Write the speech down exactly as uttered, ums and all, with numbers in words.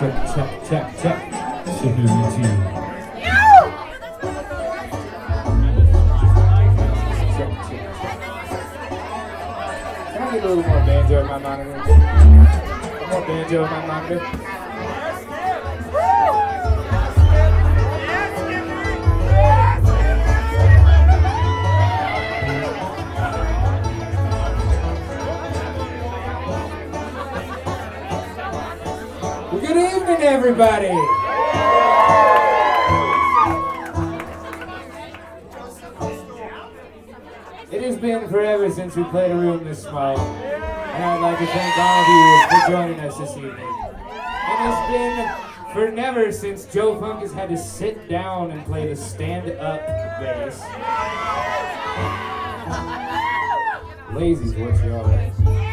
check, check, check, check. Security. Check, check, check. Can I get a little more banjo in my monitor? More banjo in my monitor. Well, good evening, everybody. It has been forever since we played a room this small, and I'd like to thank all of you for joining us this evening. It has been forever since Joe Funk has had to sit down and play the stand-up bass. Lazy's what you are.